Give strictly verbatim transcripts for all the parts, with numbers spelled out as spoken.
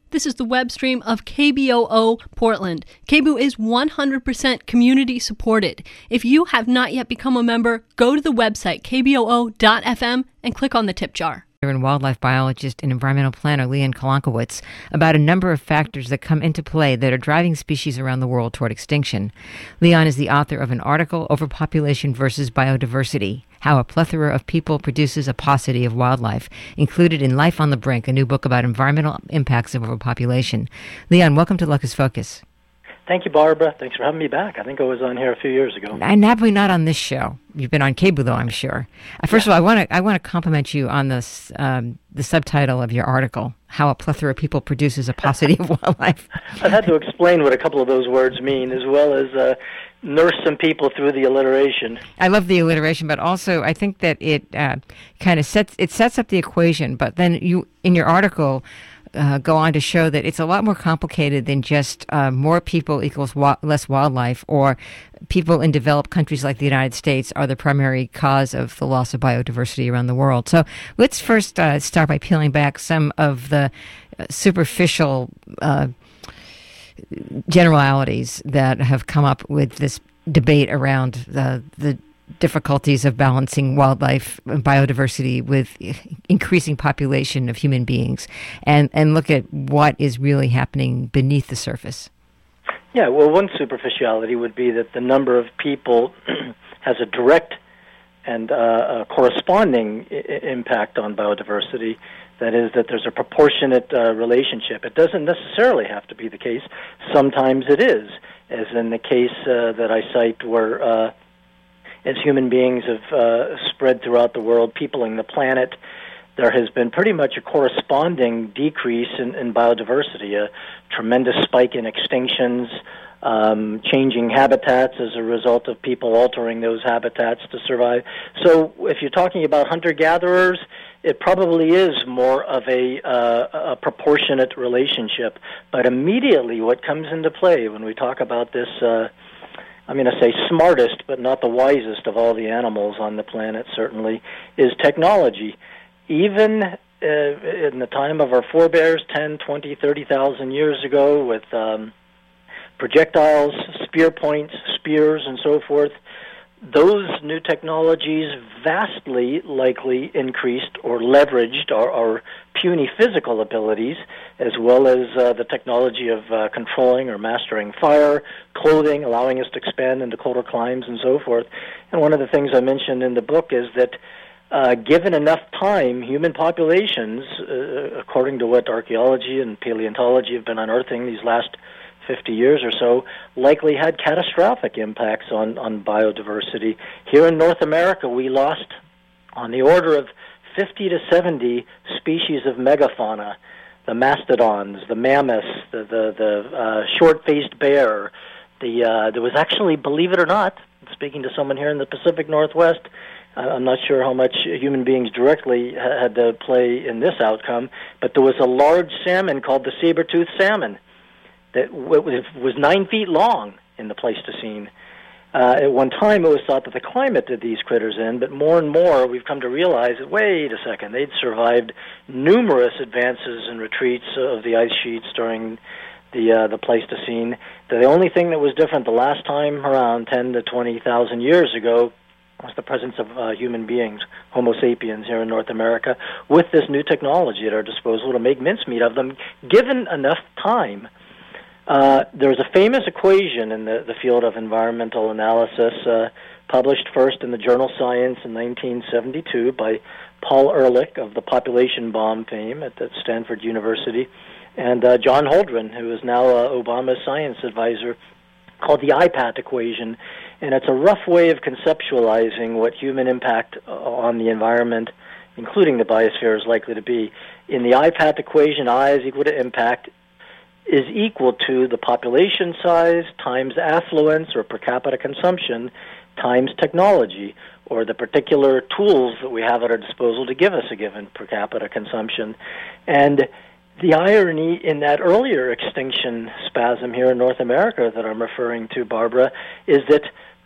This is the web stream of K B O O Portland. K B O O is one hundred percent community supported. If you have not yet become a member, go to the website k b o o dot f m and click on the tip jar. And wildlife biologist and environmental planner Leon Kolonkowitz about a number of factors that come into play that are driving species around the world toward extinction. Leon is the author of an article, Overpopulation versus Biodiversity, How a Plethora of People Produces a Paucity of Wildlife, included in Life on the Brink, a new book about environmental impacts of overpopulation. Leon, welcome to Locus Focus. Thank you, Barbara. Thanks for having me back. I think I was on here a few years ago. And probably not on this show. You've been on K B O O, though, I'm sure. Uh, first yeah. of all, I want to I want to compliment you on this um, the subtitle of your article, How a Plethora of People Produces a Paucity of Wildlife. I've had to explain what a couple of those words mean, as well as uh, nurse some people through the alliteration. I love the alliteration, but also I think that it uh, kind of sets it sets up the equation. But then you, in your article, Uh, go on to show that it's a lot more complicated than just uh, more people equals wa- less wildlife, or people in developed countries like the United States are the primary cause of the loss of biodiversity around the world. So let's first uh, start by peeling back some of the uh, superficial uh, generalities that have come up with this debate around the, the difficulties of balancing wildlife and biodiversity with increasing population of human beings, and, and look at what is really happening beneath the surface. Yeah, well, one superficiality would be that the number of people has a direct and uh, a corresponding I- impact on biodiversity. That is, that there's a proportionate uh, relationship. It doesn't necessarily have to be the case. Sometimes it is, as in the case uh, that I cite where uh, as human beings have uh, spread throughout the world, peopling the planet, there has been pretty much a corresponding decrease in, in biodiversity, a tremendous spike in extinctions, um, changing habitats as a result of people altering those habitats to survive. So if you're talking about hunter-gatherers, it probably is more of a, uh, a proportionate relationship. But immediately what comes into play when we talk about this uh, I'm going to say smartest, but not the wisest of all the animals on the planet, certainly, is technology. Even uh, in the time of our forebears, ten, twenty, thirty thousand years ago, with um, projectiles, spear points, spears, and so forth, those new technologies vastly likely increased or leveraged our, our puny physical abilities, as well as uh, the technology of uh, controlling or mastering fire, clothing, allowing us to expand into colder climes, and so forth. And one of the things I mentioned in the book is that uh, given enough time, human populations, uh, according to what archaeology and paleontology have been unearthing these last fifty years or so, likely had catastrophic impacts on, on biodiversity. Here in North America, we lost on the order of fifty to seventy species of megafauna, the mastodons, the mammoths, the, the, the uh, short-faced bear. The, uh, there was actually, believe it or not, speaking to someone here in the Pacific Northwest, uh, I'm not sure how much human beings directly ha- had to play in this outcome, but there was a large salmon called the saber-toothed salmon that w- was nine feet long in the Pleistocene. Uh, at one time, it was thought that the climate did these critters in, but more and more we've come to realize that, wait a second, they'd survived numerous advances and retreats of the ice sheets during the uh, the Pleistocene. The only thing that was different the last time around, ten to twenty thousand years ago, was the presence of uh, human beings, Homo sapiens, here in North America, with this new technology at our disposal to make mincemeat of them, given enough time. Uh, there's a famous equation in the, the field of environmental analysis, uh, published first in the journal Science in nineteen seventy-two by Paul Ehrlich of the population bomb fame at, at Stanford University, and uh, John Holdren, who is now uh, Obama's science advisor, called the I PAT equation. And it's a rough way of conceptualizing what human impact on the environment, including the biosphere, is likely to be. In the I PAT equation, I is equal to impact is equal to the population size times affluence or per capita consumption times technology, or the particular tools that we have at our disposal to give us a given per capita consumption. And the irony in that earlier extinction spasm here in North America that I'm referring to, Barbara, is that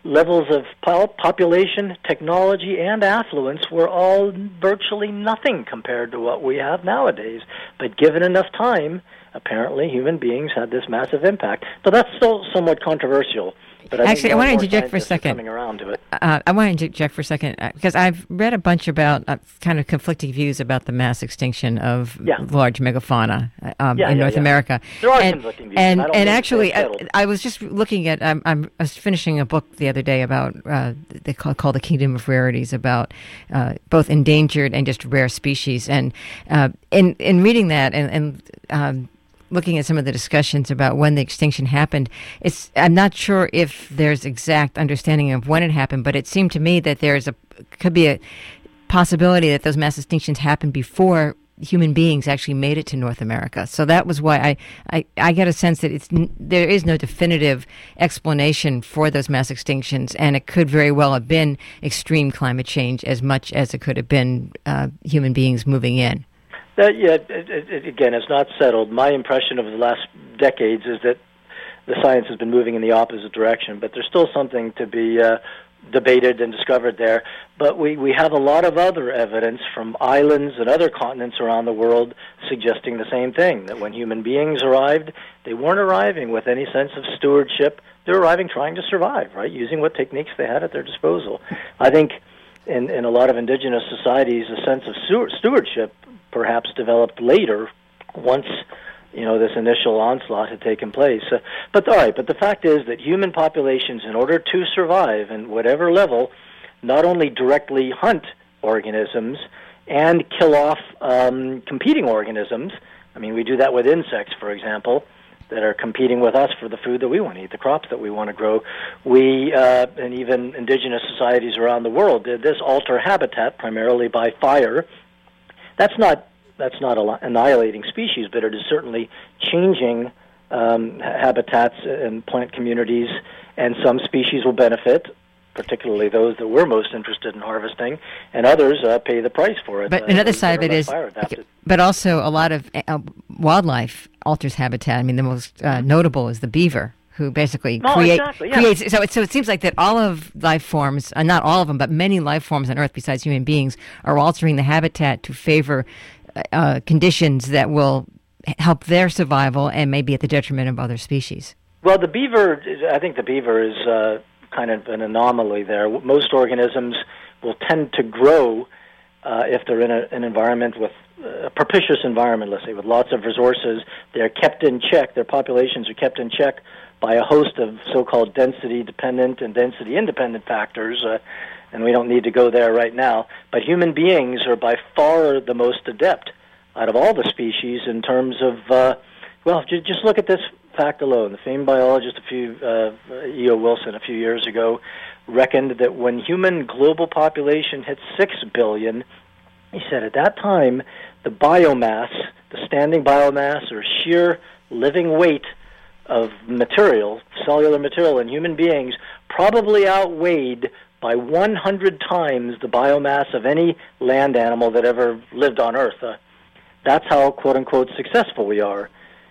levels of po- population, technology, and affluence were all virtually nothing compared to what we have nowadays. But given enough time, apparently human beings had this massive impact. So that's still somewhat controversial. But I Actually, I want to interject for a second. Coming around to it. Uh, I want to interject for a second uh, because I've read a bunch about uh, kind of conflicting views about the mass extinction of yeah. large megafauna um, yeah, in yeah, North yeah. America. There are and, conflicting views. And, and, I and actually, I, I was just looking at, um, I'm, I was finishing a book the other day about, uh, they call, called The Kingdom of Rarities, about uh, both endangered and just rare species. And uh, in, in reading that and, and um, looking at some of the discussions about when the extinction happened, it's I'm not sure if there's exact understanding of when it happened, but it seemed to me that there's a could be a possibility that those mass extinctions happened before human beings actually made it to North America. So that was why I, I, I get a sense that it's there is no definitive explanation for those mass extinctions, and it could very well have been extreme climate change as much as it could have been uh, human beings moving in. That, yeah, it, it, again, it's not settled. My impression of the last decades is that the science has been moving in the opposite direction, but there's still something to be uh, debated and discovered there. But we, we have a lot of other evidence from islands and other continents around the world suggesting the same thing, that when human beings arrived, they weren't arriving with any sense of stewardship. They were arriving trying to survive, right, using what techniques they had at their disposal. I think in, in a lot of indigenous societies, a sense of stewardship perhaps developed later, once you know this initial onslaught had taken place. Uh, but all right, but the fact is that human populations, in order to survive in whatever level, not only directly hunt organisms and kill off um, competing organisms. I mean, we do that with insects, for example, that are competing with us for the food that we want to eat, the crops that we want to grow. We, uh, and even indigenous societies around the world, did this alter habitat primarily by fire. That's not that's not annihilating species, but it is certainly changing um, habitats and plant communities, and some species will benefit, particularly those that we're most interested in harvesting, and others uh, pay the price for it. But uh, another side of it is, but also a lot of uh, wildlife alters habitat. I mean, the most uh, notable is the beaver, who basically no, create, exactly, yeah. creates. So it, so it seems like that all of life forms, uh, not all of them, but many life forms on Earth besides human beings, are altering the habitat to favor uh, conditions that will help their survival and maybe at the detriment of other species. Well, the beaver, I think the beaver is uh, kind of an anomaly there. Most organisms will tend to grow uh, if they're in a, an environment with a propitious environment, let's say, with lots of resources. They're kept in check. Their populations are kept in check by a host of so-called density-dependent and density-independent factors, uh, and we don't need to go there right now. But human beings are by far the most adept out of all the species in terms of, uh, well, j- just look at this fact alone. The famed biologist, a few, uh, E O Wilson, a few years ago, reckoned that when human global population hit six billion, he said at that time, the biomass, the standing biomass or sheer living weight of material, cellular material in human beings, probably outweighed by one hundred times the biomass of any land animal that ever lived on Earth. Uh, that's how, quote-unquote, successful we are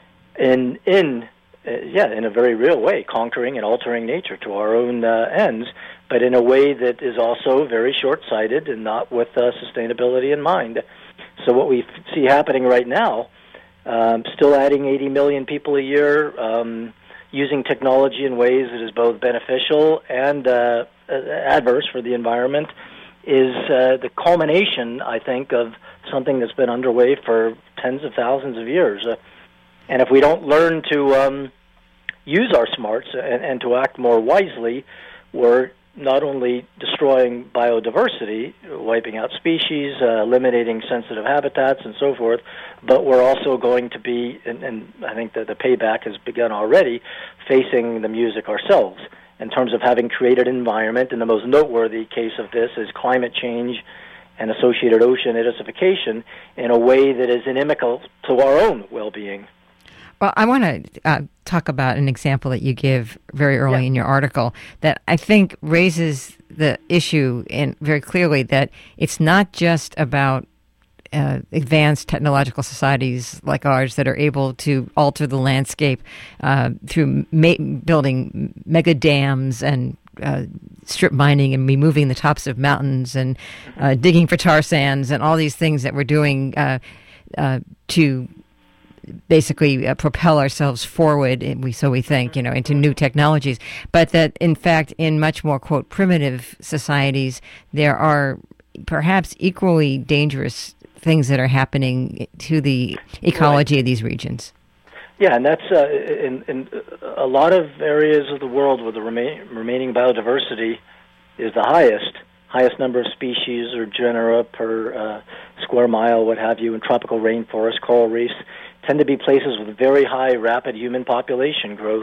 in, in uh, yeah, in a very real way, conquering and altering nature to our own uh, ends, but in a way that is also very short-sighted and not with uh, sustainability in mind. So what we f- see happening right now, um, still adding eighty million people a year, um, using technology in ways that is both beneficial and uh, adverse for the environment, is uh, the culmination, I think, of something that's been underway for tens of thousands of years. Uh, and if we don't learn to um, use our smarts and, and to act more wisely, we're not only destroying biodiversity, wiping out species, uh, eliminating sensitive habitats, and so forth, but we're also going to be, and, and I think that the payback has begun already, facing the music ourselves in terms of having created an environment. And the most noteworthy case of this is climate change and associated ocean acidification in a way that is inimical to our own well-being. Well, I want to uh, talk about an example that you give very early yeah. in your article that I think raises the issue in very clearly that it's not just about uh, advanced technological societies like ours that are able to alter the landscape uh, through ma- building mega dams and uh, strip mining and removing the tops of mountains and uh, digging for tar sands and all these things that we're doing uh, uh, to basically uh, propel ourselves forward, and we so we think, you know, into new technologies. But that, in fact, in much more, quote, primitive societies, there are perhaps equally dangerous things that are happening to the ecology right. of these regions. Yeah, and that's uh, in, in a lot of areas of the world where the remain, remaining biodiversity is the highest, highest number of species or genera per uh, square mile, what have you, in tropical rainforests, coral reefs, tend to be places with very high, rapid human population growth.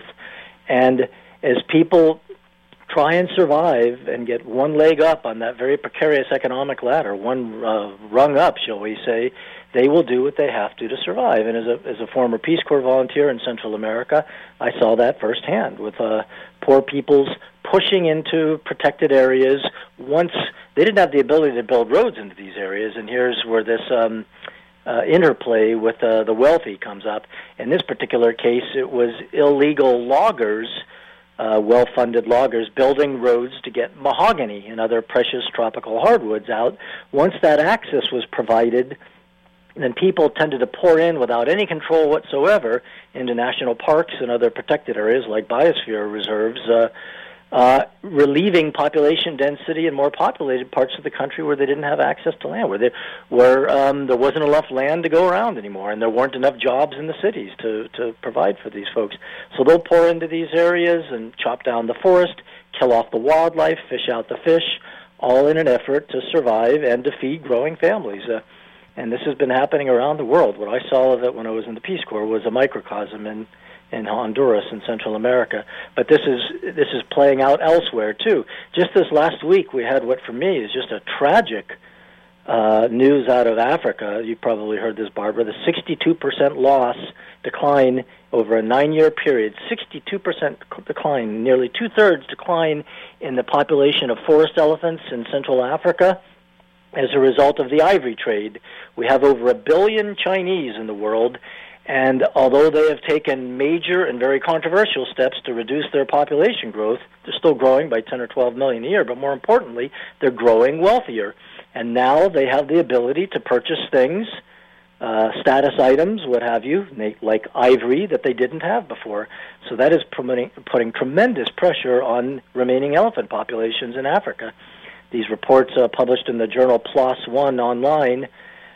And as people try and survive and get one leg up on that very precarious economic ladder, one uh, rung up, shall we say, they will do what they have to to survive. And as a as a former Peace Corps volunteer in Central America, I saw that firsthand with uh, poor people's pushing into protected areas once they didn't have the ability to build roads into these areas. And here's where this um, uh, interplay with uh, the wealthy comes up. In this particular case, it was illegal loggers, Uh, well-funded loggers, building roads to get mahogany and other precious tropical hardwoods out. Once that access was provided, then people tended to pour in without any control whatsoever into national parks and other protected areas like biosphere reserves, uh, uh, relieving population density in more populated parts of the country where they didn't have access to land, where, they, where um, there wasn't enough land to go around anymore, and there weren't enough jobs in the cities to, to provide for these folks. So they'll pour into these areas and chop down the forest, kill off the wildlife, fish out the fish, all in an effort to survive and to feed growing families. Uh, and this has been happening around the world. What I saw of it when I was in the Peace Corps was a microcosm in in Honduras and Central America. But this is this is playing out elsewhere, too. Just this last week, we had what, for me, is just a tragic uh, news out of Africa. You've probably heard this, Barbara. The sixty-two percent loss, decline over a nine-year period, sixty-two percent decline, nearly two-thirds decline in the population of forest elephants in Central Africa as a result of the ivory trade. We have over a billion Chinese in the world, and although they have taken major and very controversial steps to reduce their population growth, they're still growing by ten or twelve million a year, but more importantly, they're growing wealthier. And now they have the ability to purchase things, uh, status items, what have you, like ivory that they didn't have before. So that is promoting, putting tremendous pressure on remaining elephant populations in Africa. These reports uh, published in the journal PLOS One online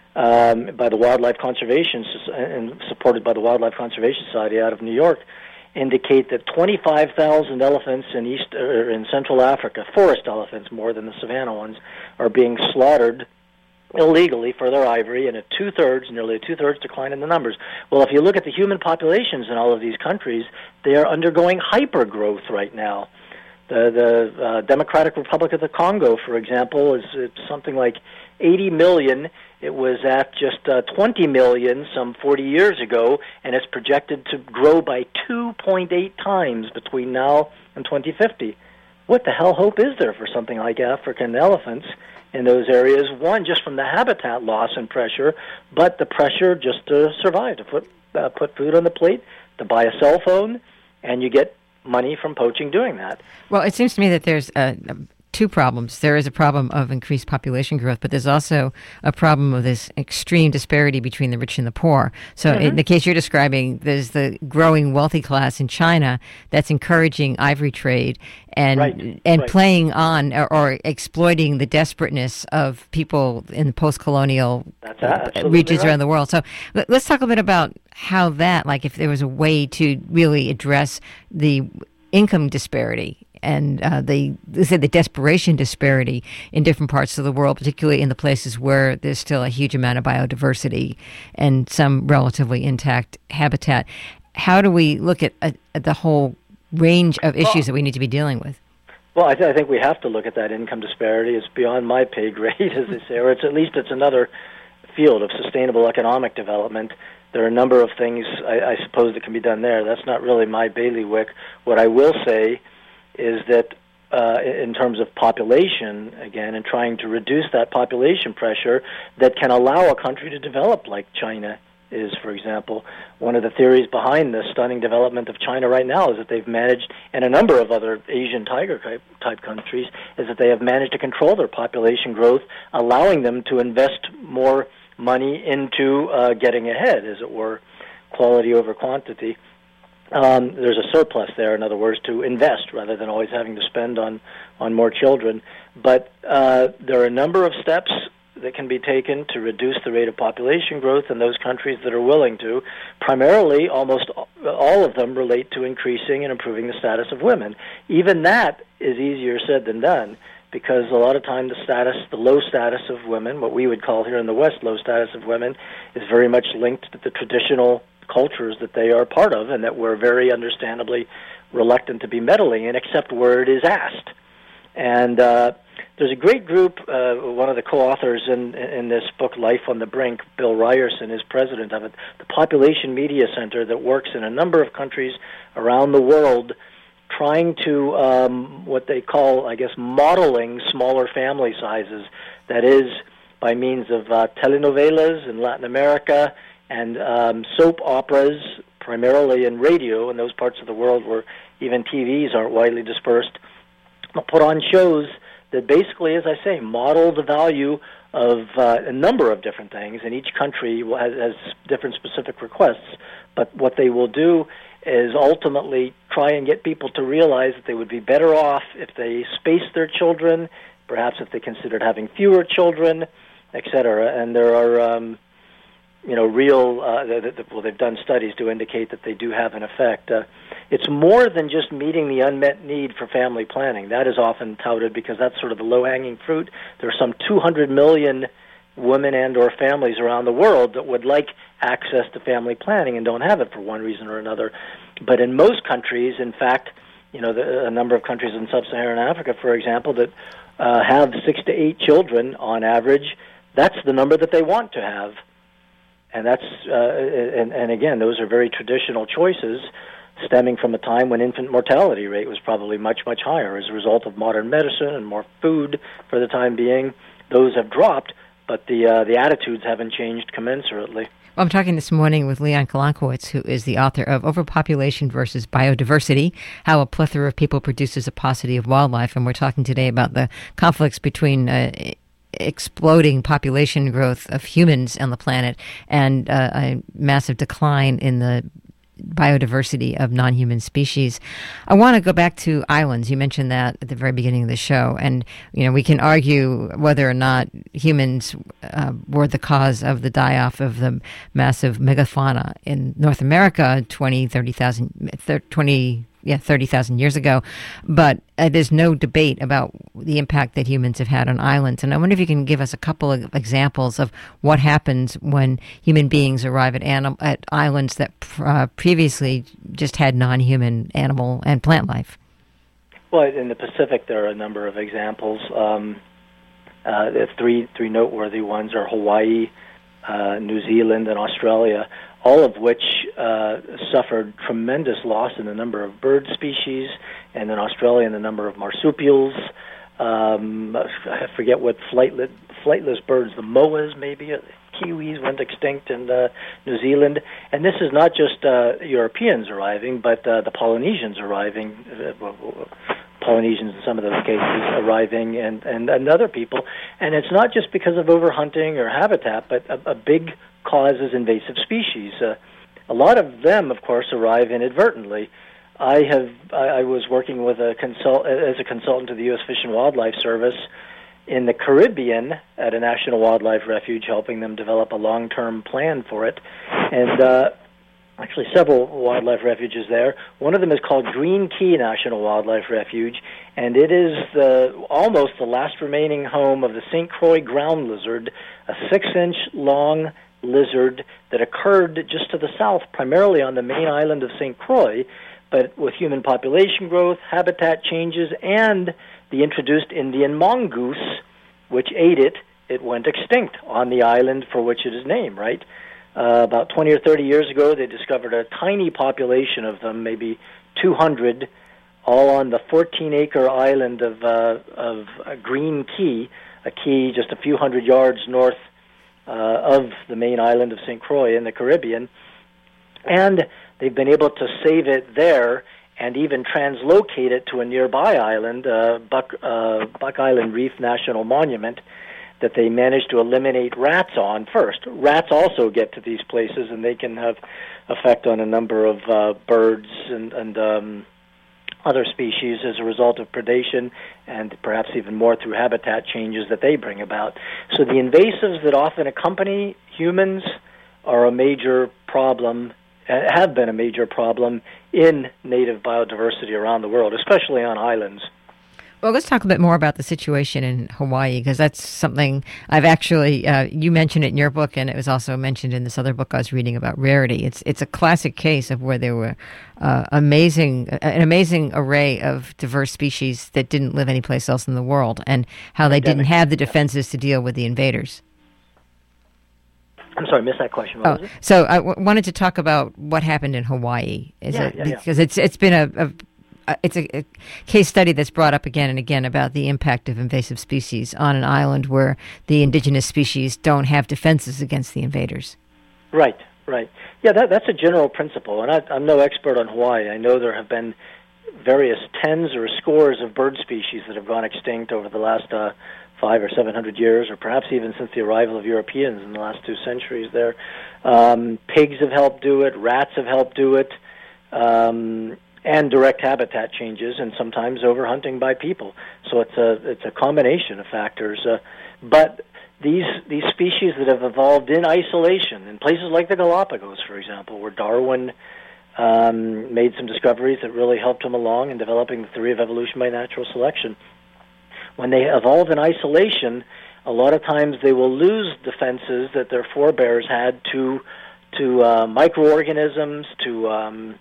Um, by the Wildlife Conservation and supported by the Wildlife Conservation Society out of New York, indicate that twenty-five thousand elephants in East or in Central Africa, forest elephants more than the savanna ones, are being slaughtered illegally for their ivory, and a two-thirds, nearly a two-thirds decline in the numbers. Well, if you look at the human populations in all of these countries, they are undergoing hyper-growth right now. The, the uh, Democratic Republic of the Congo, for example, is it's something like eighty million. It was at just uh, twenty million some forty years ago, and it's projected to grow by two point eight times between now and twenty fifty. What the hell hope is there for something like African elephants in those areas? One, just from the habitat loss and pressure, but the pressure just to survive, to put, uh, put food on the plate, to buy a cell phone, and you get money from poaching doing that. Well, it seems to me that there's a, a two problems. There is a problem of increased population growth, but there's also a problem of this extreme disparity between the rich and the poor. So mm-hmm. in the case you're describing, there's the growing wealthy class in China that's encouraging ivory trade and right. and right. playing on or, or exploiting the desperateness of people in the post-colonial that's regions right. around the world. So let's talk a bit about how that, like if there was a way to really address the income disparity and uh, the they say the desperation disparity in different parts of the world, particularly in the places where there's still a huge amount of biodiversity and some relatively intact habitat. How do we look at, at, at the whole range of issues well, that we need to be dealing with? Well, I, th- I think we have to look at that income disparity. It's beyond my pay grade, as they say, or it's at least it's another field of sustainable economic development. There are a number of things, I, I suppose, that can be done there. That's not really my bailiwick. What I will say is that uh, in terms of population, again, and trying to reduce that population pressure that can allow a country to develop like China is, for example, one of the theories behind the stunning development of China right now is that they've managed, and a number of other Asian tiger type, type countries, is that they have managed to control their population growth, allowing them to invest more money into uh, getting ahead, as it were, quality over quantity. Um, there's a surplus there, in other words, to invest rather than always having to spend on, on more children. But uh, there are a number of steps that can be taken to reduce the rate of population growth in those countries that are willing to. Primarily, almost all of them relate to increasing and improving the status of women. Even that is easier said than done, because a lot of time the status, the low status of women, what we would call here in the West low status of women, is very much linked to the traditional cultures that they are part of and that we're very understandably reluctant to be meddling in, except where it is asked. And uh, there's a great group, uh, one of the co-authors in, in this book, Life on the Brink, Bill Ryerson, is president of it, the Population Media Center, that works in a number of countries around the world trying to, um, what they call, I guess, modeling smaller family sizes. That is, by means of uh, telenovelas in Latin America and um, soap operas, primarily in radio in those parts of the world where even T Vs aren't widely dispersed. They'll put on shows that basically, as I say, model the value of uh, a number of different things, and each country will, has, has different specific requests. But what they will do is ultimately try and get people to realize that they would be better off if they spaced their children, perhaps if they considered having fewer children, et cetera. And there are, um, you know, real, uh, the, the, well, they've done studies to indicate that they do have an effect. Uh, it's more than just meeting the unmet need for family planning. That is often touted because that's sort of the low-hanging fruit. There are some two hundred million women and or families around the world that would like access to family planning and don't have it for one reason or another. But in most countries, in fact, you know, the, a number of countries in sub-Saharan Africa, for example, that uh, have six to eight children on average, that's the number that they want to have. And that's, uh, and, and again, those are very traditional choices stemming from a time when infant mortality rate was probably much, much higher. As a result of modern medicine and more food for the time being, those have dropped, but the uh, the attitudes haven't changed commensurately. Well, I'm talking this morning with Leon Kalankowitz, who is the author of Overpopulation versus Biodiversity, How a Plethora of People Produces a Paucity of Wildlife. And we're talking today about the conflicts between uh, exploding population growth of humans on the planet and uh, a massive decline in the biodiversity of non-human species. I want to go back to islands. You mentioned that at the very beginning of the show, and you know we can argue whether or not humans uh, were the cause of the die-off of the massive megafauna in North America twenty, thirty thousand, twenty, yeah, thirty thousand years ago, but uh, there's no debate about the impact that humans have had on islands. And I wonder if you can give us a couple of examples of what happens when human beings arrive at, anim- at islands that uh, previously just had non-human animal and plant life. Well, in the Pacific, there are a number of examples. Um, uh, the three three noteworthy ones are Hawaii, uh, New Zealand, and Australia, all of which uh, suffered tremendous loss in the number of bird species, and in Australia in the number of marsupials. Um, I forget what flightless, flightless birds, the moas maybe, kiwis went extinct in uh, New Zealand. And this is not just uh, Europeans arriving, but uh, the Polynesians arriving, uh, Polynesians in some of those cases arriving, and, and, and other people. And it's not just because of overhunting or habitat, but a, a big cause is invasive species. Uh, a lot of them, of course, arrive inadvertently. I have I, I was working with a consult as a consultant to the U S Fish and Wildlife Service in the Caribbean at a national wildlife refuge, helping them develop a long-term plan for it. And uh, actually several wildlife refuges there. One of them is called Green Key National Wildlife Refuge, and it is the almost the last remaining home of the Saint Croix ground lizard, a six-inch long lizard that occurred just to the south, primarily on the main island of Saint Croix, but with human population growth, habitat changes, and the introduced Indian mongoose, which ate it, it went extinct on the island for which it is named, right? Uh, about twenty or thirty years ago, they discovered a tiny population of them, maybe two hundred, all on the fourteen-acre island of, uh, of uh, Green Key, a key just a few hundred yards north uh, of the main island of Saint Croix in the Caribbean. And they've been able to save it there and even translocate it to a nearby island, uh, Buck, uh, Buck Island Reef National Monument, that they managed to eliminate rats on first. Rats also get to these places, and they can have effect on a number of uh, birds and, and um, other species as a result of predation, and perhaps even more through habitat changes that they bring about. So the invasives that often accompany humans are a major problem, have been a major problem in native biodiversity around the world, especially on islands. Well, let's talk a bit more about the situation in Hawaii, because that's something I've actually, uh, you mentioned it in your book, and it was also mentioned in this other book I was reading about rarity. It's it's a classic case of where there were uh, amazing, an amazing array of diverse species that didn't live anyplace else in the world, and how they didn't have the defenses to deal with the invaders. I'm sorry, I missed that question. What oh, was it? So I w- wanted to talk about what happened in Hawaii. Is yeah, it, yeah, yeah. Because it's it's been a, a Uh, it's a, a case study that's brought up again and again about the impact of invasive species on an island where the indigenous species don't have defenses against the invaders. Right, right. Yeah, that, that's a general principle, and I, I'm no expert on Hawaii. I know there have been various tens or scores of bird species that have gone extinct over the last uh, five or seven hundred years, or perhaps even since the arrival of Europeans in the last two centuries there. Um, pigs have helped do it, rats have helped do it, um, and direct habitat changes, and sometimes overhunting by people. So it's a it's a combination of factors. Uh, but these these species that have evolved in isolation in places like the Galapagos, for example, where Darwin um, made some discoveries that really helped him along in developing the theory of evolution by natural selection. When they evolve in isolation, a lot of times they will lose defenses that their forebears had to to uh, microorganisms, to um,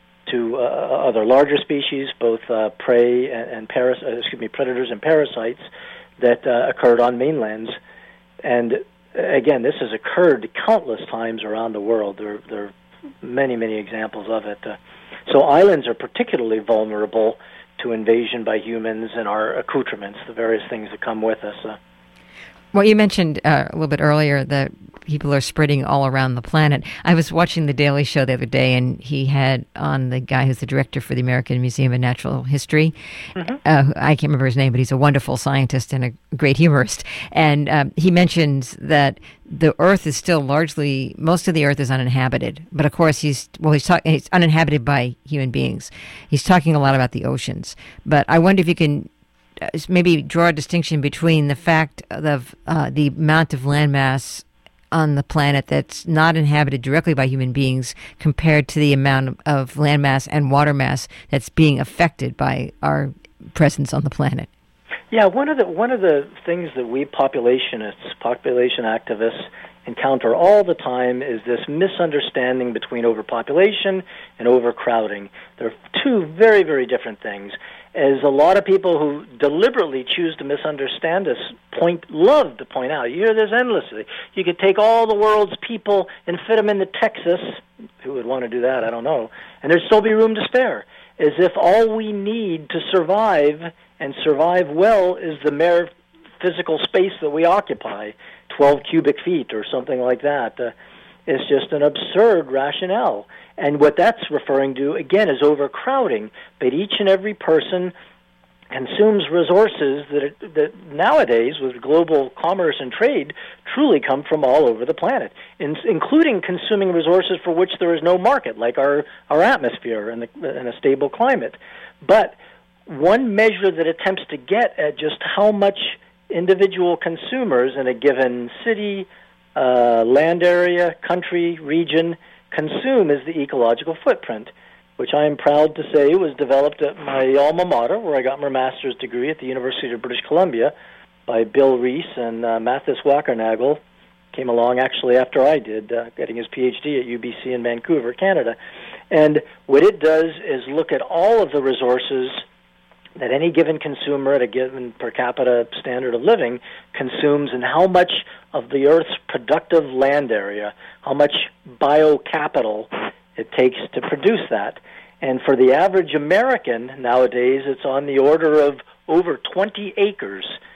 to uh, other larger species, both uh, prey and, and paras- uh, excuse me, predators and parasites that uh, occurred on mainlands. And again, this has occurred countless times around the world. There, there are many, many examples of it. Uh, so islands are particularly vulnerable to invasion by humans and our accoutrements, the various things that come with us. Uh, Well, you mentioned uh, a little bit earlier that people are spreading all around the planet. I was watching The Daily Show the other day, and he had on the guy who's the director for the American Museum of Natural History. Mm-hmm. Uh, I can't remember his name, but he's a wonderful scientist and a great humorist. And um, he mentions that the Earth is still largely, most of the Earth is uninhabited. But of course, he's, well, he's talking, it's uninhabited by human beings. He's talking a lot about the oceans. But I wonder if you can maybe draw a distinction between the fact of uh, the amount of landmass on the planet that's not inhabited directly by human beings compared to the amount of landmass and water mass that's being affected by our presence on the planet. Yeah, one of the one of the things that we populationists, population activists, encounter all the time is this misunderstanding between overpopulation and overcrowding. They're two very, very different things. As a lot of people who deliberately choose to misunderstand us point, love to point out. You hear this endlessly. You could take all the world's people and fit them into Texas. Who would want to do that? I don't know. And there'd still be room to spare. As if all we need to survive, and survive well, is the mere physical space that we occupy, twelve cubic feet or something like that. Uh, it's just an absurd rationale. And what that's referring to, again, is overcrowding. But each and every person consumes resources that, are, that nowadays, with global commerce and trade, truly come from all over the planet, in, including consuming resources for which there is no market, like our, our atmosphere and, the, and a stable climate. But one measure that attempts to get at just how much individual consumers in a given city, uh, land area, country, region consume is the ecological footprint, which I am proud to say was developed at my alma mater, where I got my master's degree at the University of British Columbia by Bill Rees, and uh, Mathis Wackernagel came along actually after I did, uh, getting his P H D at U B C in Vancouver, Canada. And what it does is look at all of the resources that any given consumer at a given per capita standard of living consumes, and how much of the Earth's productive land area, how much biocapital it takes to produce that. And for the average American nowadays, it's on the order of over twenty acres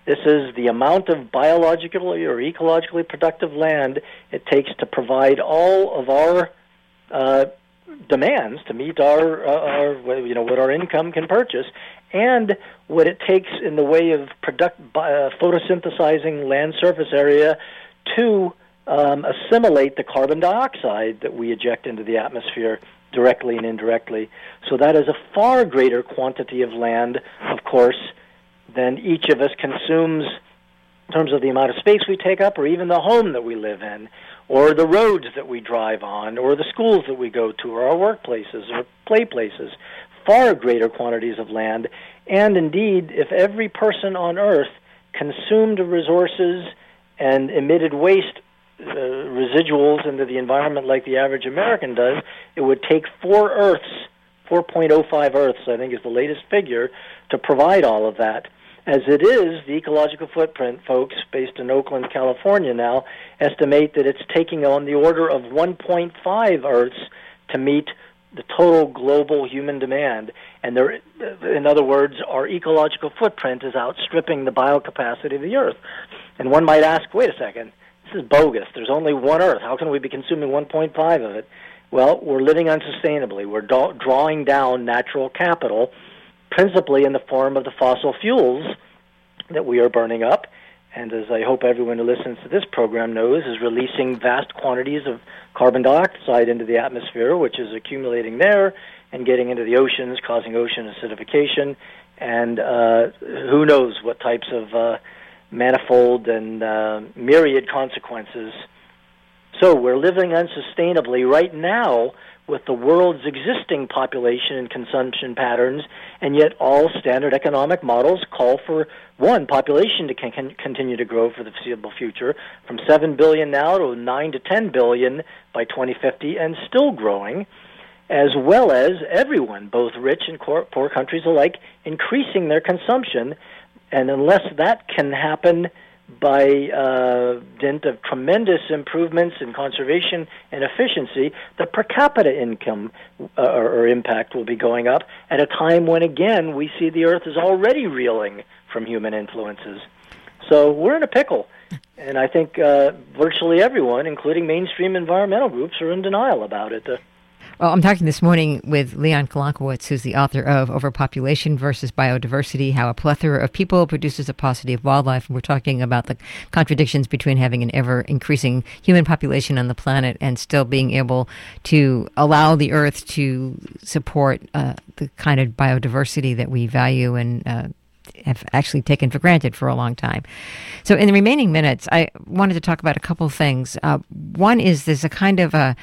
This is the amount of biologically or ecologically productive land it takes to provide all of our uh, demands to meet our, uh, our, you know, what our income can purchase, and what it takes in the way of product, uh, photosynthesizing land surface area to um, assimilate the carbon dioxide that we eject into the atmosphere directly and indirectly. So that is a far greater quantity of land, of course, than each of us consumes in terms of the amount of space we take up, or even the home that we live in, or the roads that we drive on, or the schools that we go to, or our workplaces, or play places. Far greater quantities of land. And indeed, if every person on Earth consumed resources and emitted waste uh, residuals into the environment like the average American does, it would take four Earths, four point oh five Earths, I think is the latest figure, to provide all of that. As it is, the ecological footprint, folks, based in Oakland, California now, estimate that it's taking on the order of one point five Earths to meet the total global human demand. And there, in other words, our ecological footprint is outstripping the biocapacity of the Earth. And one might ask, wait a second, this is bogus. There's only one Earth. How can we be consuming one point five of it? Well, we're living unsustainably. We're do- drawing down natural capital, principally in the form of the fossil fuels that we are burning up, and as I hope everyone who listens to this program knows, is releasing vast quantities of carbon dioxide into the atmosphere, which is accumulating there and getting into the oceans, causing ocean acidification, and uh, who knows what types of uh, manifold and uh, myriad consequences. So we're living unsustainably right now with the world's existing population and consumption patterns, and yet all standard economic models call for, one, population to con- continue to grow for the foreseeable future, from seven billion now to nine to ten billion by twenty fifty, and still growing, as well as everyone, both rich and poor countries alike, increasing their consumption. And unless that can happen by uh, dint of tremendous improvements in conservation and efficiency, the per capita income uh, or, or impact will be going up at a time when, again, we see the Earth is already reeling from human influences. So we're in a pickle. And I think uh, virtually everyone, including mainstream environmental groups, are in denial about it. Uh, Well, I'm talking this morning with Leon Kolonkowitz, who's the author of Overpopulation versus Biodiversity, How a Plethora of People Produces a Paucity of Wildlife. And we're talking about the contradictions between having an ever-increasing human population on the planet and still being able to allow the Earth to support uh, the kind of biodiversity that we value and uh, have actually taken for granted for a long time. So in the remaining minutes, I wanted to talk about a couple of things. Uh, one is there's a kind of a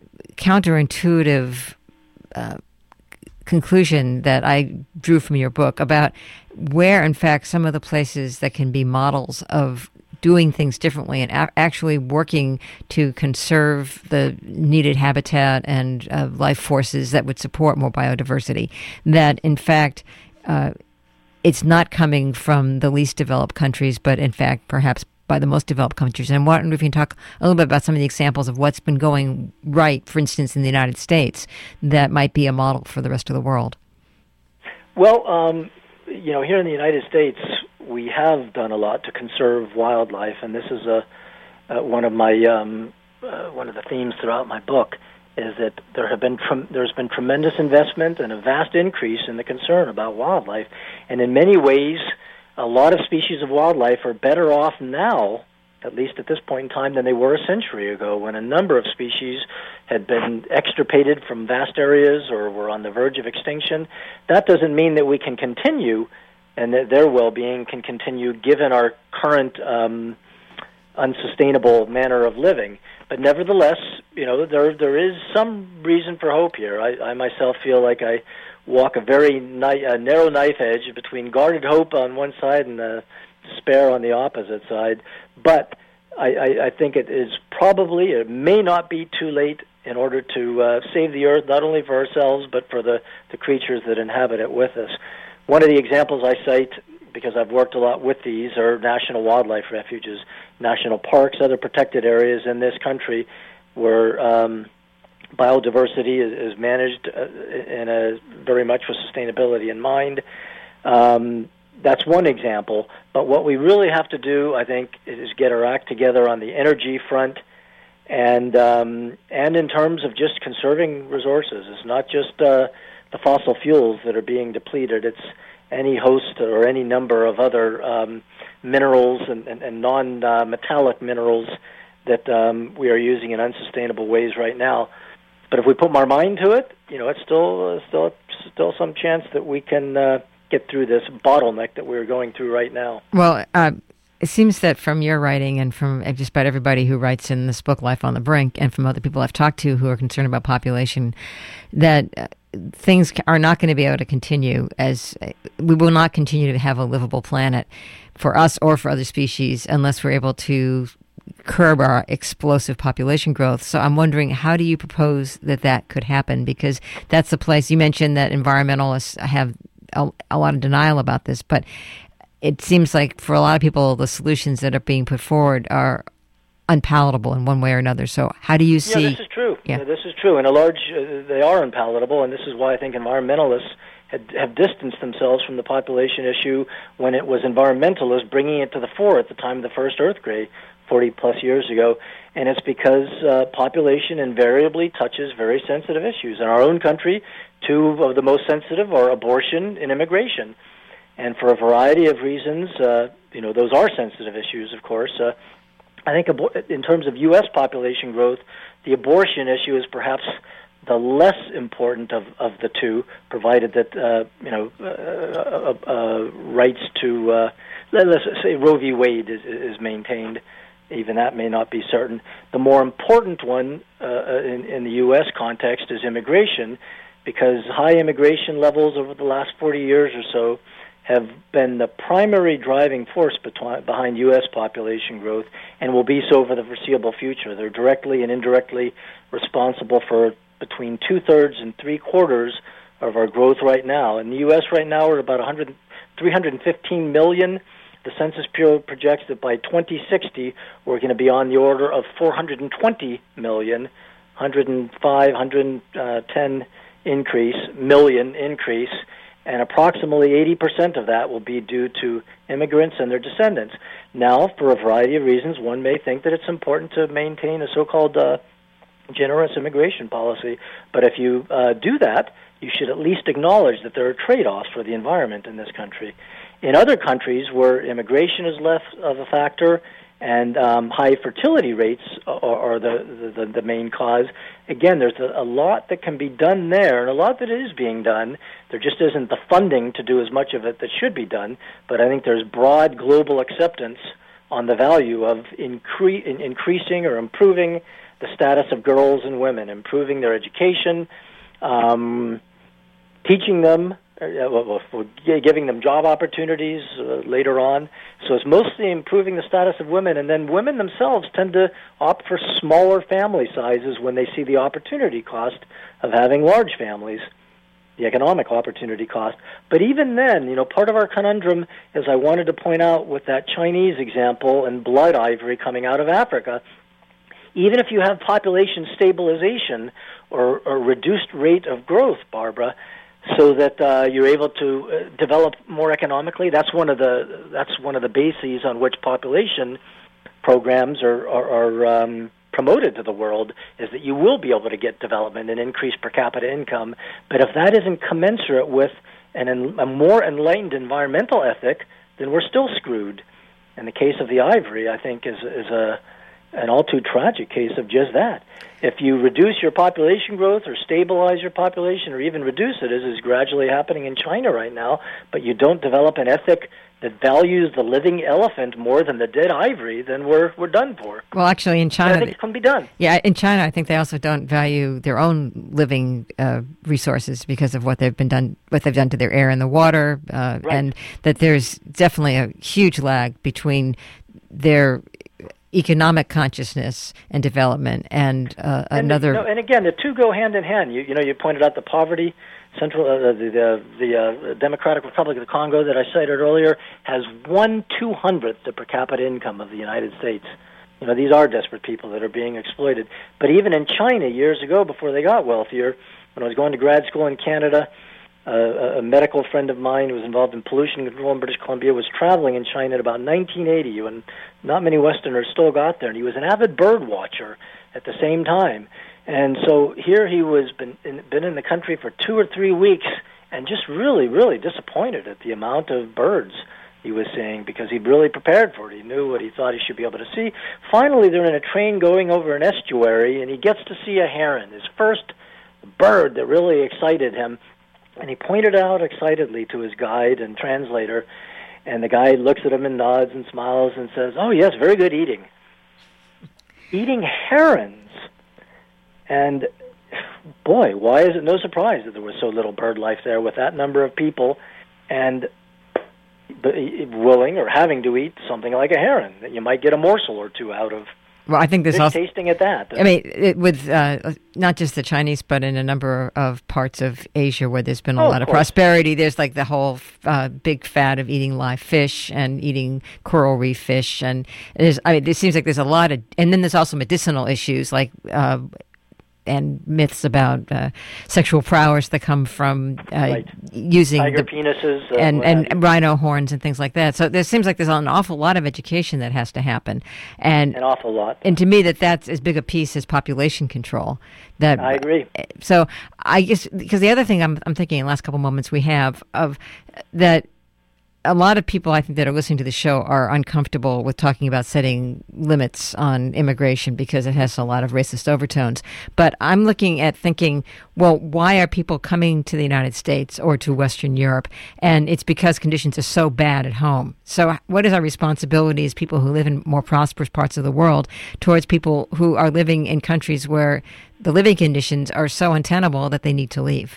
counterintuitive uh, conclusion that I drew from your book about where, in fact, some of the places that can be models of doing things differently and a- actually working to conserve the needed habitat and uh, life forces that would support more biodiversity, that, in fact, uh, it's not coming from the least developed countries, but, in fact, perhaps by the most developed countries. And I wonder if you can talk a little bit about some of the examples of what's been going right, for instance, in the United States, that might be a model for the rest of the world. Well, um, you know, here in the United States, we have done a lot to conserve wildlife, and this is a, uh, one of my um, uh, one of the themes throughout my book, is that there have been tre- there's been tremendous investment and a vast increase in the concern about wildlife, and in many ways, a lot of species of wildlife are better off now, at least at this point in time, than they were a century ago, when a number of species had been extirpated from vast areas or were on the verge of extinction. That doesn't mean that we can continue and that their well-being can continue given our current um, unsustainable manner of living. But nevertheless, you know, there there is some reason for hope here. I, I myself feel like I walk a very ni- a narrow knife edge between guarded hope on one side and uh, despair on the opposite side. But I, I, I think it is probably, it may not be too late in order to uh, save the Earth, not only for ourselves, but for the, the creatures that inhabit it with us. One of the examples I cite, because I've worked a lot with these, are national wildlife refuges, national parks, other protected areas in this country where um, biodiversity is, is managed uh, in a very much with sustainability in mind. Um, that's one example. But what we really have to do, I think, is get our act together on the energy front, and um, and in terms of just conserving resources. It's not just uh, the fossil fuels that are being depleted. It's any host or any number of other um, minerals and, and, and non-metallic uh, minerals that um, we are using in unsustainable ways right now. But if we put our mind to it, you know, it's still uh, still still some chance that we can uh, get through this bottleneck that we're going through right now. Well, uh, it seems that from your writing and from just about everybody who writes in this book, Life on the Brink, and from other people I've talked to who are concerned about population, that uh, things are not going to be able to continue as uh, we will not continue to have a livable planet for us or for other species unless we're able to curb our explosive population growth. So I'm wondering, how do you propose that that could happen? Because that's the place, you mentioned that environmentalists have a, a lot of denial about this, but it seems like for a lot of people, the solutions that are being put forward are unpalatable in one way or another. So how do you see... Yeah, this is true. Yeah. Yeah, this is true. In a large, uh, they are unpalatable, and this is why I think environmentalists had, have distanced themselves from the population issue when it was environmentalists bringing it to the fore at the time of the first earthquake, forty plus years ago. And it's because uh, population invariably touches very sensitive issues. In our own country, two of the most sensitive are abortion and immigration. And for a variety of reasons, uh, you know, those are sensitive issues, of course. Uh, I think abor- in terms of U S population growth, the abortion issue is perhaps the less important of, of the two, provided that, uh, you know, uh, uh, uh, rights to, uh, let's say Roe v. Wade is, is maintained. Even that may not be certain. The more important one uh, in, in the U S context is immigration, because high immigration levels over the last forty years or so have been the primary driving force between, behind U S population growth and will be so for the foreseeable future. They're directly and indirectly responsible for between two-thirds and three-quarters of our growth right now. In the U S right now, we're about one hundred, three hundred fifteen million. The Census Bureau projects that by twenty sixty, we're going to be on the order of four hundred twenty million, one hundred five, one hundred ten increase, million increase, and approximately eighty percent of that will be due to immigrants and their descendants. Now, for a variety of reasons, one may think that it's important to maintain a so-called uh, generous immigration policy, but if you uh, do that, you should at least acknowledge that there are trade-offs for the environment in this country. In other countries where immigration is less of a factor and um, high fertility rates are, are the, the, the main cause, again, there's a, a lot that can be done there, and a lot that is being done. There just isn't the funding to do as much of it that should be done, but I think there's broad global acceptance on the value of incre- in increasing or improving the status of girls and women, improving their education, um, teaching them, Uh, well, well, giving them job opportunities uh, later on. So it's mostly improving the status of women, and then women themselves tend to opt for smaller family sizes when they see the opportunity cost of having large families, the economic opportunity cost. But even then, you know, part of our conundrum, as I wanted to point out with that Chinese example and blood ivory coming out of Africa, even if you have population stabilization or, or reduced rate of growth, Barbara, so that uh, you're able to uh, develop more economically. That's one of the that's one of the bases on which population programs are are, are um, promoted to the world, is that you will be able to get development and increase per capita income. But if that isn't commensurate with an, a more enlightened environmental ethic, then we're still screwed. And the case of the ivory, I think, is is a an all too tragic case of just that. If you reduce your population growth or stabilize your population or even reduce it, as is gradually happening in China right now, but you don't develop an ethic that values the living elephant more than the dead ivory, then we're we're done for. Well, actually, in China, I think it can be done. Yeah, in China, I think they also don't value their own living uh, resources because of what they've been done, what they've done to their air and the water, uh, right. and that there's definitely a huge lag between their economic consciousness and development and uh, and, another. You know, and again, the two go hand in hand. You, you know, you pointed out the poverty. Central uh, the the, the uh, Democratic Republic of the Congo that I cited earlier has one two hundredth the per capita income of the United States. You know, these are desperate people that are being exploited. But even in China, years ago, before they got wealthier, when I was going to grad school in Canada, Uh, a medical friend of mine who was involved in pollution control in British Columbia was traveling in China in about nineteen eighty when not many Westerners still got there, and he was an avid bird watcher at the same time. And so here he was been in, been in the country for two or three weeks and just really, really disappointed at the amount of birds he was seeing because he'd really prepared for it. He knew what he thought he should be able to see. Finally, they're in a train going over an estuary, and he gets to see a heron, his first bird that really excited him. And he pointed out excitedly to his guide and translator, and the guide looks at him and nods and smiles and says, "Oh, yes, very good eating." Eating herons. And, boy, why is it no surprise that there was so little bird life there with that number of people and willing or having to eat something like a heron that you might get a morsel or two out of. Well, I think this also tasting at that. I mean, it, with uh, not just the Chinese, but in a number of parts of Asia where there's been a oh, lot of, of prosperity. There's like the whole uh, big fad of eating live fish and eating coral reef fish, and there's. I mean, it seems like there's a lot of, and then there's also medicinal issues like. Uh, and myths about uh, sexual prowess that come from uh, right. using tiger the, penises uh, and, and rhino horns and things like that. So there seems like there's an awful lot of education that has to happen, and an awful lot. And to me, that that's as big a piece as population control. That I agree. So I guess because the other thing I'm I'm thinking in the last couple moments we have of that. A lot of people, I think, that are listening to the show are uncomfortable with talking about setting limits on immigration because it has a lot of racist overtones. But I'm looking at thinking, well, why are people coming to the United States or to Western Europe? And it's because conditions are so bad at home. So what is our responsibility as people who live in more prosperous parts of the world towards people who are living in countries where the living conditions are so untenable that they need to leave?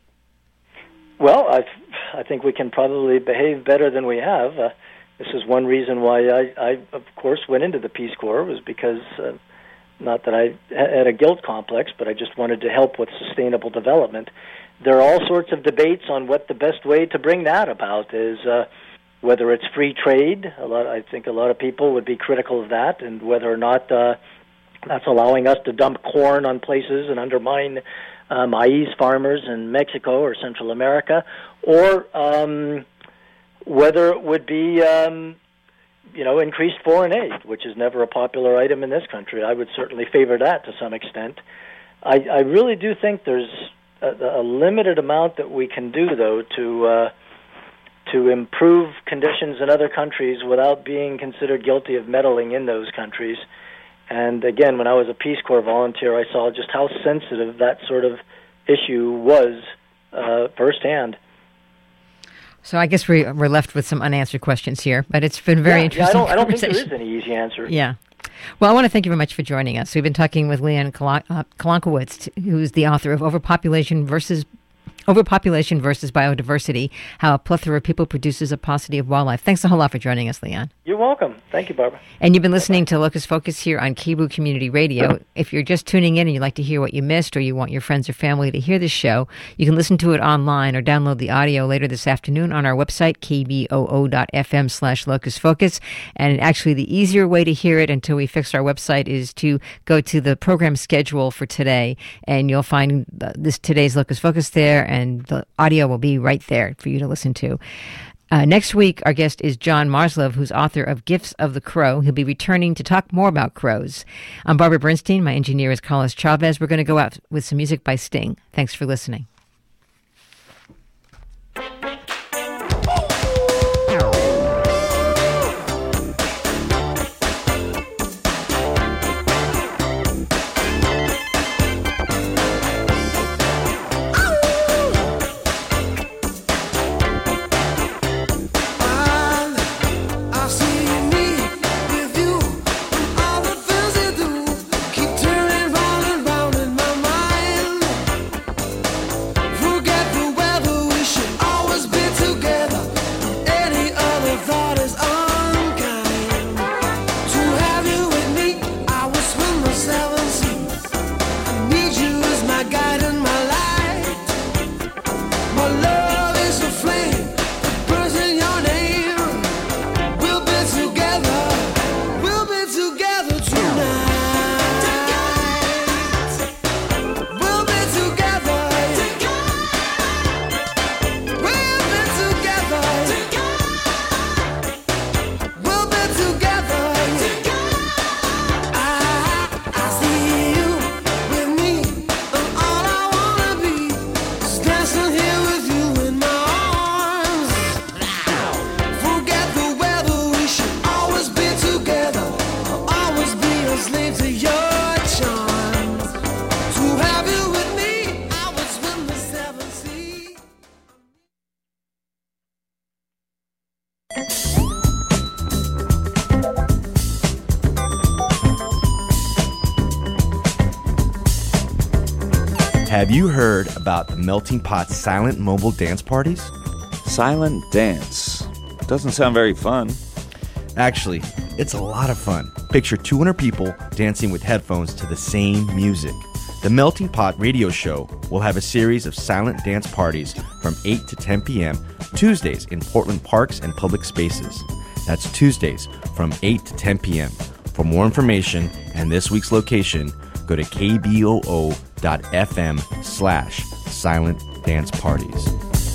Well, I've I think we can probably behave better than we have. Uh, this is one reason why I, I, of course, went into the Peace Corps, was because, uh, not that I had a guilt complex, but I just wanted to help with sustainable development. There are all sorts of debates on what the best way to bring that about is, uh, whether it's free trade. A lot, I think a lot of people would be critical of that, and whether or not uh, that's allowing us to dump corn on places and undermine Uh, maize farmers in Mexico or Central America, or um, whether it would be, um, you know, increased foreign aid, which is never a popular item in this country. I would certainly favor that to some extent. I, I really do think there's a, a limited amount that we can do, though, to uh, to improve conditions in other countries without being considered guilty of meddling in those countries. And again, when I was a Peace Corps volunteer, I saw just how sensitive that sort of issue was uh, firsthand. So I guess we, we're left with some unanswered questions here, but it's been very yeah, interesting yeah, I, don't, I don't think conversation. there is any easy answer. Yeah. Well, I want to thank you very much for joining us. We've been talking with Leon Kalan- uh, Kalankowitz, who's the author of Overpopulation versus Overpopulation versus Biodiversity, How a Plethora of People Produces a Paucity of Wildlife. Thanks a whole lot for joining us, Leon. You're welcome. Thank you, Barbara. And you've been listening to Locus Focus here on K B O O Community Radio. If you're just tuning in and you'd like to hear what you missed, or you want your friends or family to hear this show, you can listen to it online or download the audio later this afternoon on our website, kboo.fm slash Locus Focus. And actually, the easier way to hear it until we fix our website is to go to the program schedule for today, and you'll find this today's Locus Focus there, and the audio will be right there for you to listen to. Uh, next week, our guest is John Marslove, who's author of Gifts of the Crow. He'll be returning to talk more about crows. I'm Barbara Bernstein. My engineer is Carlos Chavez. We're going to go out with some music by Sting. Thanks for listening. Have you heard about the Melting Pot silent mobile dance parties? Silent dance. Doesn't sound very fun. Actually, it's a lot of fun. Picture two hundred people dancing with headphones to the same music. The Melting Pot radio show will have a series of silent dance parties from eight to ten p.m. Tuesdays in Portland parks and public spaces. That's Tuesdays from eight to ten p.m. For more information and this week's location, go to kboo dot f m slash silent dance parties.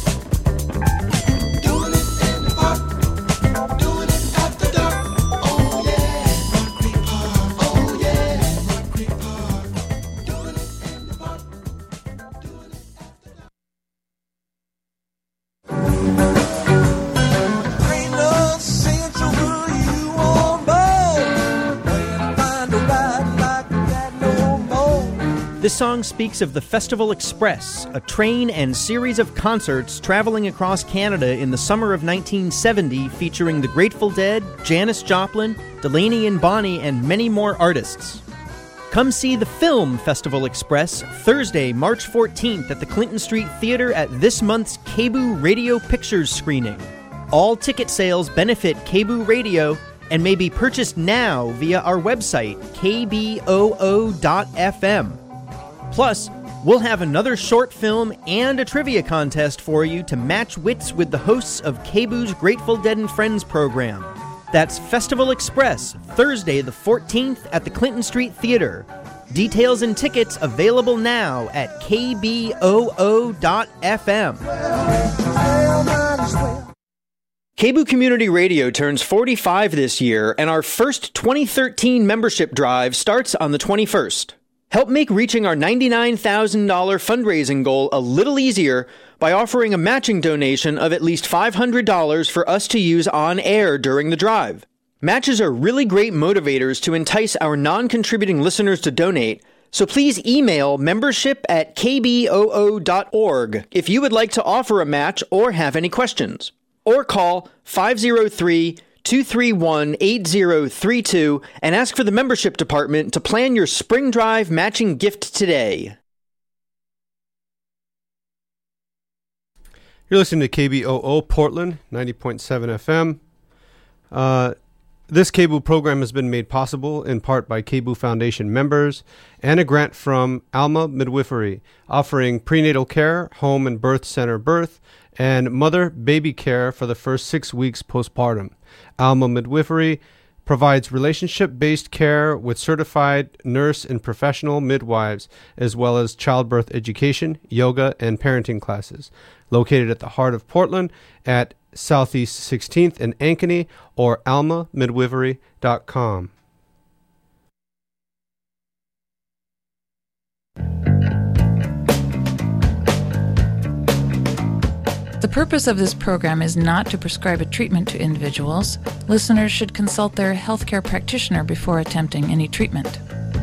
This song speaks of the Festival Express, a train and series of concerts traveling across Canada in the summer of nineteen seventy featuring the Grateful Dead, Janis Joplin, Delaney and Bonnie, and many more artists. Come see the film Festival Express Thursday, March fourteenth at the Clinton Street Theater at this month's K B O O Radio Pictures screening. All ticket sales benefit K B O O Radio and may be purchased now via our website, k b o o dot f m. Plus, we'll have another short film and a trivia contest for you to match wits with the hosts of K B O O's Grateful Dead and Friends program. That's Festival Express, Thursday the fourteenth at the Clinton Street Theater. Details and tickets available now at k b o o dot f m. K B O O Community Radio turns forty-five this year, and our first twenty thirteen membership drive starts on the twenty-first. Help make reaching our ninety-nine thousand dollars fundraising goal a little easier by offering a matching donation of at least five hundred dollars for us to use on air during the drive. Matches are really great motivators to entice our non-contributing listeners to donate, so please email membership at k b o o dot org if you would like to offer a match or have any questions. Or call five oh three, two three one, eight oh three two and ask for the membership department to plan your spring drive matching gift today. You're listening to K B O O Portland, ninety point seven F M. Uh, this K B O O program has been made possible in part by K B O O Foundation members and a grant from Alma Midwifery, offering prenatal care, home and birth center birth, and mother-baby care for the first six weeks postpartum. Alma Midwifery provides relationship-based care with certified nurse and professional midwives, as well as childbirth education, yoga, and parenting classes. Located at the heart of Portland at Southeast sixteenth and Ankeny, or alma midwifery dot com. The purpose of this program is not to prescribe a treatment to individuals. Listeners should consult their healthcare practitioner before attempting any treatment.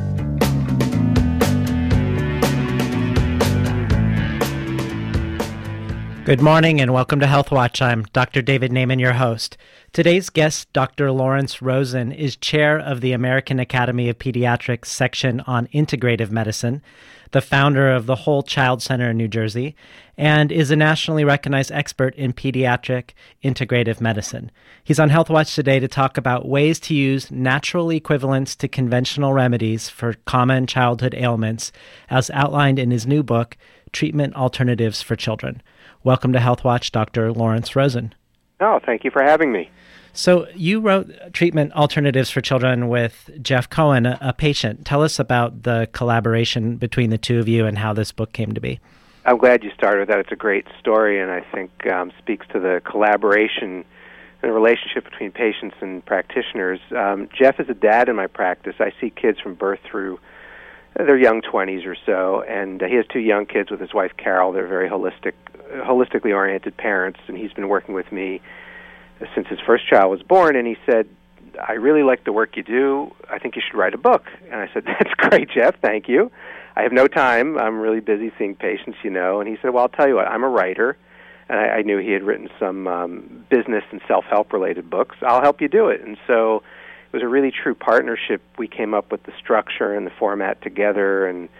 Good morning and welcome to Health Watch. I'm Doctor David Naiman, your host. Today's guest, Doctor Lawrence Rosen, is chair of the American Academy of Pediatrics section on integrative medicine, the founder of the Whole Child Center in New Jersey, and is a nationally recognized expert in pediatric integrative medicine. He's on Health Watch today to talk about ways to use natural equivalents to conventional remedies for common childhood ailments, as outlined in his new book, Treatment Alternatives for Children. Welcome to Health Watch, Doctor Lawrence Rosen. Oh, thank you for having me. So you wrote Treatment Alternatives for Children with Jeff Cohen, a, a patient. Tell us about the collaboration between the two of you and how this book came to be. I'm glad you started with that. It's a great story, and I think um, speaks to the collaboration and the relationship between patients and practitioners. Um, Jeff is a dad in my practice. I see kids from birth through their young twenties or so, and uh, he has two young kids with his wife, Carol. They're very holistic, holistically oriented parents, and he's been working with me since his first child was born, and he said, I really like the work you do. I think you should write a book. And I said, that's great, Jeff. Thank you. I have no time. I'm really busy seeing patients, you know. And he said, well, I'll tell you what, I'm a writer, and I, I knew he had written some um, business and self-help related books. I'll help you do it. And so it was a really true partnership. We came up with the structure and the format together, and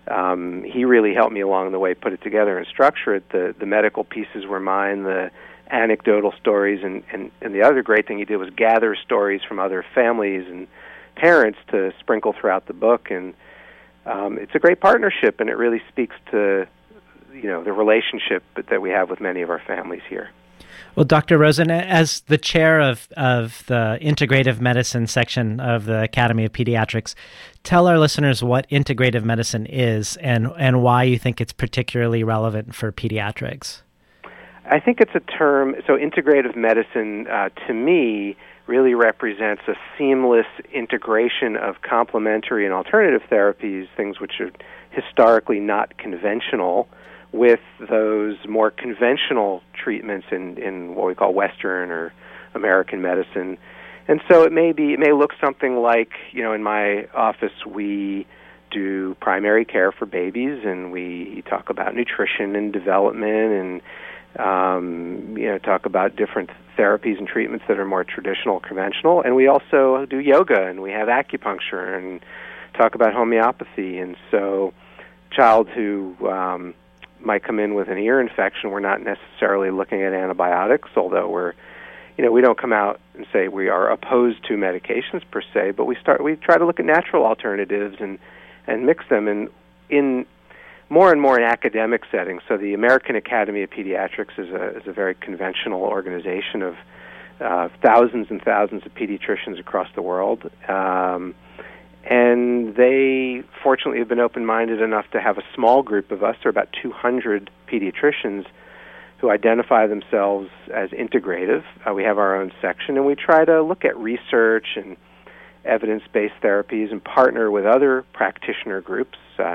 um, he really helped me along the way put it together and structure it. The, the medical pieces were mine, the anecdotal stories, and, and, and the other great thing he did was gather stories from other families and parents to sprinkle throughout the book. And um, it's a great partnership, and it really speaks to, you know, the relationship that we have with many of our families here. Well, Doctor Rosen, as the chair of, of the integrative medicine section of the Academy of Pediatrics, tell our listeners what integrative medicine is and, and why you think it's particularly relevant for pediatrics. I think it's a term, so integrative medicine, uh, to me, really represents a seamless integration of complementary and alternative therapies, things which are historically not conventional, with those more conventional treatments in, in what we call Western or American medicine. And so it may be, it may look something like, you know, in my office we do primary care for babies, and we talk about nutrition and development, and um, you know, talk about different therapies and treatments that are more traditional, conventional. And we also do yoga, and we have acupuncture, and talk about homeopathy. And so, a child who um, might come in with an ear infection, we're not necessarily looking at antibiotics, although we're, you know, we don't come out and say we are opposed to medications per se, but we start we try to look at natural alternatives and and mix them in in more and more in academic settings. So the American Academy of Pediatrics is a is a very conventional organization of uh, thousands and thousands of pediatricians across the world. Um, And they, fortunately, have been open-minded enough to have a small group of us, there are about two hundred pediatricians, who identify themselves as integrative. Uh, we have our own section, and we try to look at research and evidence-based therapies and partner with other practitioner groups, uh,